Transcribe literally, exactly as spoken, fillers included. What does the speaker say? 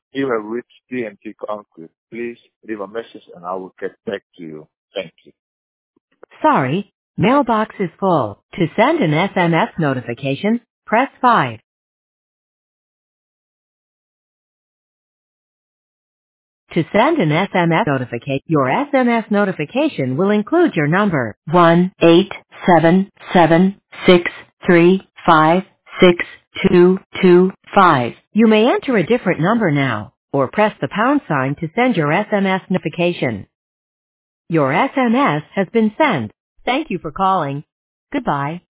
You have reached T N T Concrete. Please leave a message and I will get back to you. Thank you. Sorry, mailbox is full. To send an S M S notification, press five. To send an S M S notification, your S M S notification will include your number one eight seven seven six three five six two two five. You may enter a different number now, or press the pound sign to send your S M S notification. Your S M S has been sent. Thank you for calling. Goodbye.